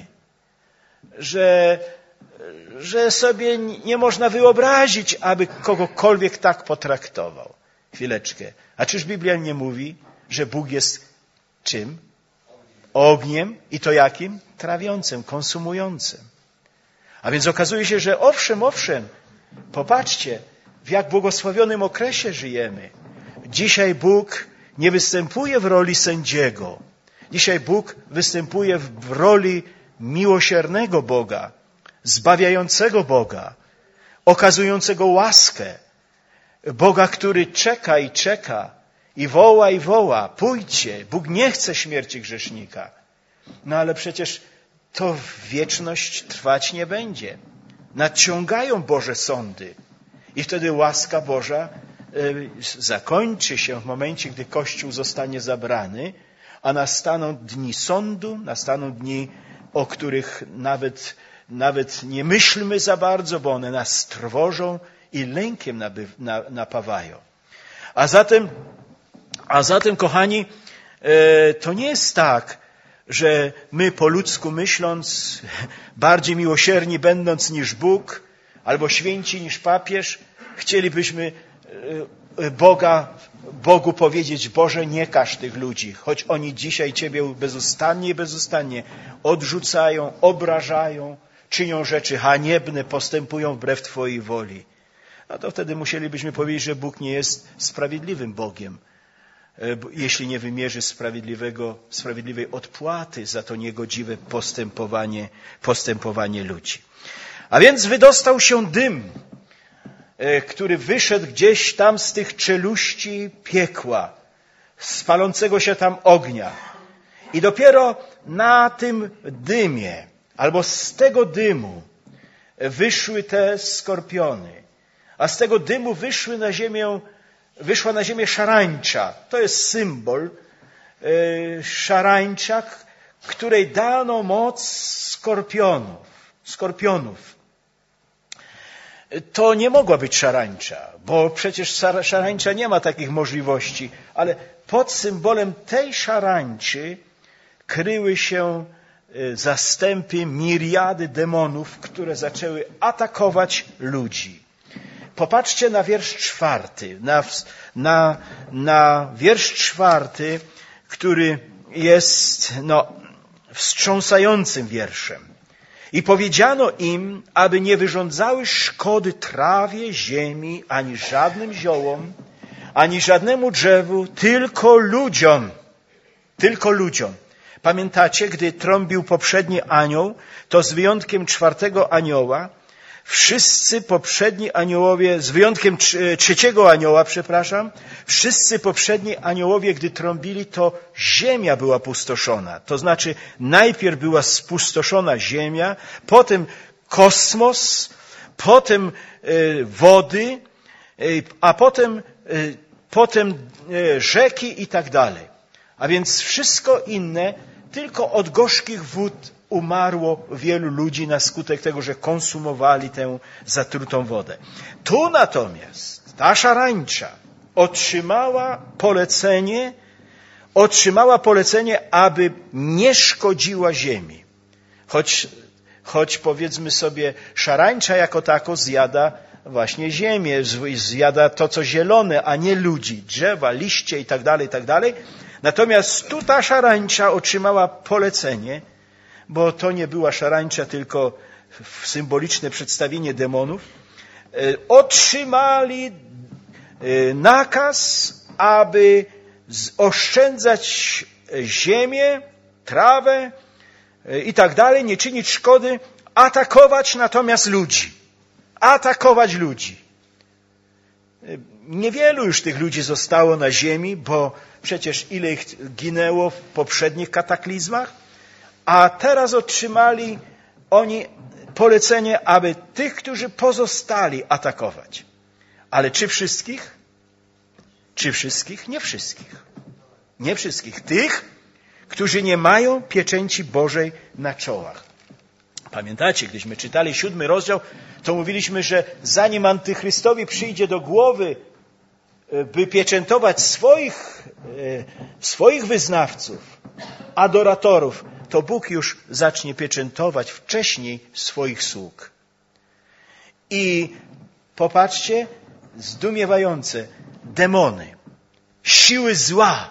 że, że sobie nie można wyobrazić, aby kogokolwiek tak potraktował. Chwileczkę. A czyż Biblia nie mówi, że Bóg jest czym? Ogniem. I to jakim? Trawiącym, konsumującym. A więc okazuje się, że owszem, owszem, popatrzcie, w jak błogosławionym okresie żyjemy. Dzisiaj Bóg nie występuje w roli sędziego. Dzisiaj Bóg występuje w roli miłosiernego Boga, zbawiającego Boga, okazującego łaskę. Boga, który czeka i czeka i woła i woła: pójdźcie. Bóg nie chce śmierci grzesznika. No ale przecież to wieczność trwać nie będzie. Nadciągają Boże sądy. I wtedy łaska Boża y, zakończy się w momencie, gdy Kościół zostanie zabrany, a nastaną dni sądu, nastaną dni, o których nawet, nawet nie myślmy za bardzo, bo one nas trwożą i lękiem nabyw, na, napawają. A zatem, a zatem, kochani, to nie jest tak, że my po ludzku myśląc, bardziej miłosierni będąc niż Bóg, albo święci niż papież, chcielibyśmy Boga, Bogu powiedzieć: Boże, nie karz tych ludzi, choć oni dzisiaj Ciebie bezustannie i bezustannie odrzucają, obrażają, czynią rzeczy haniebne, postępują wbrew Twojej woli. No to wtedy musielibyśmy powiedzieć, że Bóg nie jest sprawiedliwym Bogiem, jeśli nie wymierzy sprawiedliwego, sprawiedliwej odpłaty za to niegodziwe postępowanie, postępowanie ludzi. A więc wydostał się dym, który wyszedł gdzieś tam z tych czeluści piekła, z palącego się tam ognia. I dopiero na tym dymie, albo z tego dymu wyszły te skorpiony, a z tego dymu wyszły na ziemię, wyszła na ziemię szarańcza. To jest symbol yy, szarańcza, której dano moc skorpionów. skorpionów. To nie mogła być szarańcza, bo przecież szarańcza nie ma takich możliwości, ale pod symbolem tej szarańczy kryły się zastępy, miriady demonów, które zaczęły atakować ludzi. Popatrzcie na wiersz czwarty, na, na, na wiersz czwarty, który jest no, wstrząsającym wierszem. I powiedziano im, aby nie wyrządzały szkody trawie, ziemi, ani żadnym ziołom, ani żadnemu drzewu, tylko ludziom. Tylko ludziom. Pamiętacie, gdy trąbił poprzedni anioł, to z wyjątkiem czwartego anioła, wszyscy poprzedni aniołowie, z wyjątkiem trzeciego anioła, przepraszam, wszyscy poprzedni aniołowie, gdy trąbili, to ziemia była pustoszona. To znaczy najpierw była spustoszona ziemia, potem kosmos, potem y, wody, y, a potem, y, potem y, rzeki i tak dalej. A więc wszystko inne, tylko od gorzkich wód umarło wielu ludzi na skutek tego, że konsumowali tę zatrutą wodę. Tu natomiast ta szarańcza otrzymała polecenie, otrzymała polecenie, aby nie szkodziła ziemi. Choć, choć powiedzmy sobie, szarańcza jako tako zjada właśnie ziemię, zjada to, co zielone, a nie ludzi, drzewa, liście i tak dalej, i tak dalej. Natomiast tu ta szarańcza otrzymała polecenie, bo to nie była szarańcza, tylko symboliczne przedstawienie demonów, otrzymali nakaz, aby oszczędzać ziemię, trawę i tak dalej, nie czynić szkody, atakować natomiast ludzi. Atakować ludzi. Niewielu już tych ludzi zostało na ziemi, bo przecież ile ich ginęło w poprzednich kataklizmach, a teraz otrzymali oni polecenie, aby tych, którzy pozostali, atakować. Ale czy wszystkich? Czy wszystkich? Nie wszystkich. Nie wszystkich. Tych, którzy nie mają pieczęci Bożej na czołach. Pamiętacie, gdyśmy czytali siódmy rozdział, to mówiliśmy, że zanim Antychrystowi przyjdzie do głowy, by pieczętować swoich, swoich wyznawców, adoratorów, to Bóg już zacznie pieczętować wcześniej swoich sług. I popatrzcie, zdumiewające, demony, siły zła,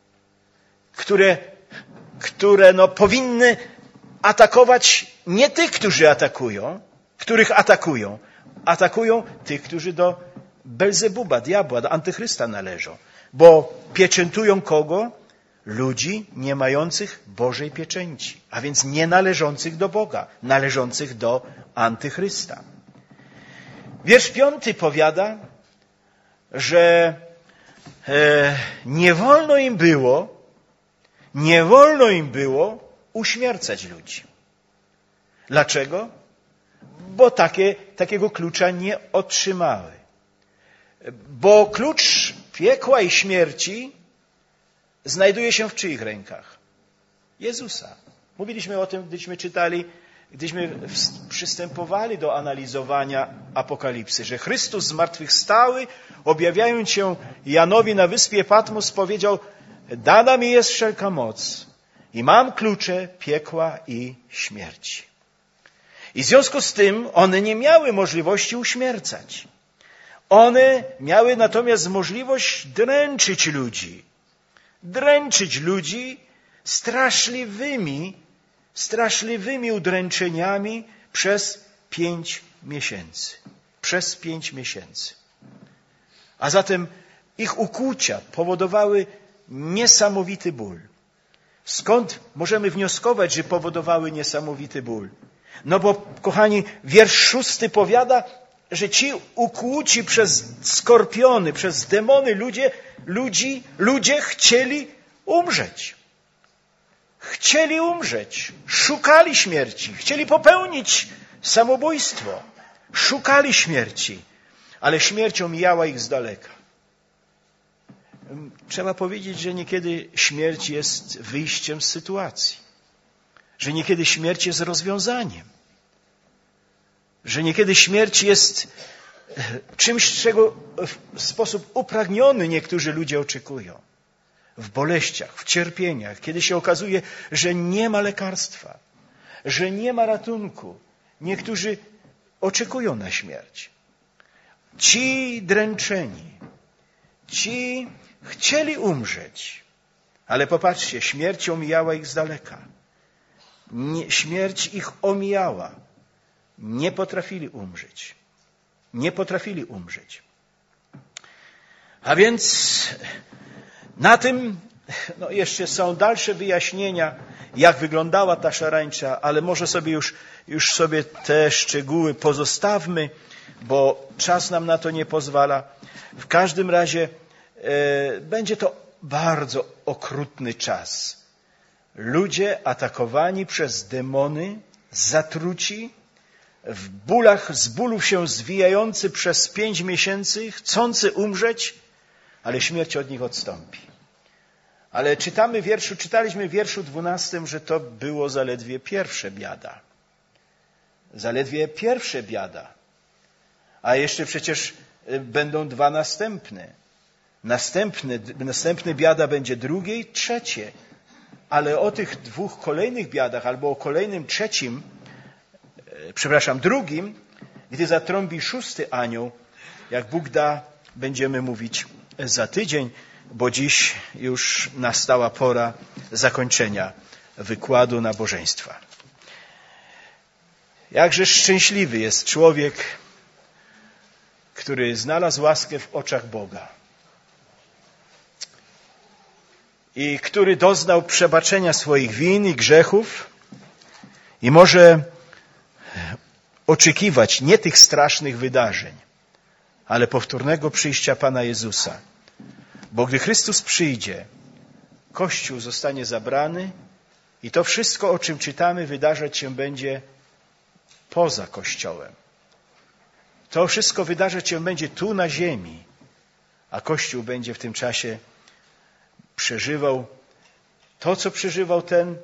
które, które no, powinny atakować nie tych, którzy atakują, których atakują, atakują tych, którzy do Belzebuba, diabła, do Antychrysta należą. Bo pieczętują kogo? Ludzi nie mających Bożej pieczęci, a więc nie należących do Boga, należących do Antychrysta. Wiersz piąty powiada, że e, nie wolno im było, nie wolno im było uśmiercać ludzi. Dlaczego? Bo takie, takiego klucza nie otrzymały. Bo klucz piekła i śmierci znajduje się w czyich rękach? Jezusa. Mówiliśmy o tym, gdyśmy czytali, gdyśmy przystępowali do analizowania Apokalipsy, że Chrystus zmartwychwstały, objawiając się Janowi na wyspie Patmos, powiedział: dana mi jest wszelka moc i mam klucze piekła i śmierci. I w związku z tym one nie miały możliwości uśmiercać. One miały natomiast możliwość dręczyć ludzi. Dręczyć ludzi straszliwymi, straszliwymi udręczeniami przez pięć miesięcy. Przez pięć miesięcy. A zatem ich ukłucia powodowały niesamowity ból. Skąd możemy wnioskować, że powodowały niesamowity ból? No bo, kochani, wiersz szósty powiada, że ci ukłuci przez skorpiony, przez demony ludzie, ludzi, ludzie chcieli umrzeć. Chcieli umrzeć. Szukali śmierci. Chcieli popełnić samobójstwo. Szukali śmierci. Ale śmierć omijała ich z daleka. Trzeba powiedzieć, że niekiedy śmierć jest wyjściem z sytuacji. Że niekiedy śmierć jest rozwiązaniem. Że niekiedy śmierć jest czymś, czego w sposób upragniony niektórzy ludzie oczekują. W boleściach, w cierpieniach, kiedy się okazuje, że nie ma lekarstwa, że nie ma ratunku. Niektórzy oczekują na śmierć. Ci dręczeni, ci chcieli umrzeć, ale popatrzcie, śmierć omijała ich z daleka. Nie, śmierć ich omijała. Nie potrafili umrzeć. Nie potrafili umrzeć. A więc na tym no jeszcze są dalsze wyjaśnienia, jak wyglądała ta szarańcza, ale może sobie już, już sobie te szczegóły pozostawmy, bo czas nam na to nie pozwala. W każdym razie e, będzie to bardzo okrutny czas. Ludzie atakowani przez demony, zatruci, w bólach, z bólów się zwijający przez pięć miesięcy, chcący umrzeć, ale śmierć od nich odstąpi. Ale czytamy w wierszu, czytaliśmy w wierszu dwunastym, że to było zaledwie pierwsze biada. Zaledwie pierwsze biada. A jeszcze przecież będą dwa następne. Następne, następne biada będzie drugie i trzecie. Ale o tych dwóch kolejnych biadach, albo o kolejnym trzecim, przepraszam, drugim, gdy zatrąbi szósty anioł, jak Bóg da, będziemy mówić za tydzień, bo dziś już nastała pora zakończenia wykładu nabożeństwa. Jakże szczęśliwy jest człowiek, który znalazł łaskę w oczach Boga i który doznał przebaczenia swoich win i grzechów i może oczekiwać nie tych strasznych wydarzeń, ale powtórnego przyjścia Pana Jezusa. Bo gdy Chrystus przyjdzie, Kościół zostanie zabrany i to wszystko, o czym czytamy, wydarzać się będzie poza Kościołem. To wszystko wydarzać się będzie tu na ziemi, a Kościół będzie w tym czasie przeżywał to, co przeżywał ten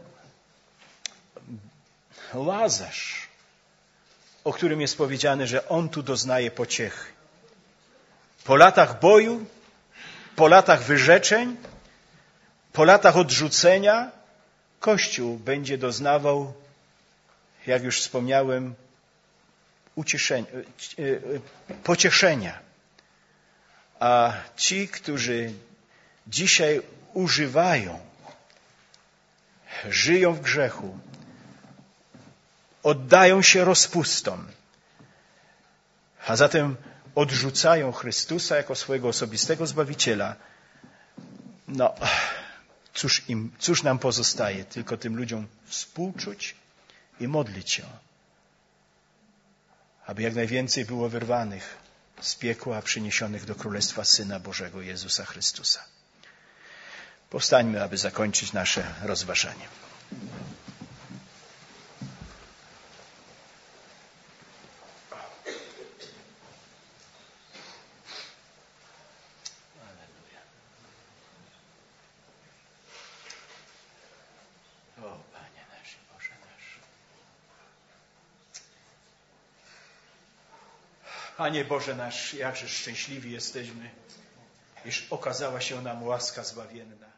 Łazarz, o którym jest powiedziane, że on tu doznaje pociechy. Po latach boju, po latach wyrzeczeń, po latach odrzucenia, Kościół będzie doznawał, jak już wspomniałem, ucieszenia, pocieszenia. A ci, którzy dzisiaj używają, żyją w grzechu, oddają się rozpustom, a zatem odrzucają Chrystusa jako swojego osobistego Zbawiciela, no cóż, im, cóż nam pozostaje? Tylko tym ludziom współczuć i modlić się, aby jak najwięcej było wyrwanych z piekła, a przyniesionych do Królestwa Syna Bożego Jezusa Chrystusa. Powstańmy, aby zakończyć nasze rozważanie. Panie Boże nasz, jakże szczęśliwi jesteśmy, iż okazała się nam łaska zbawienna.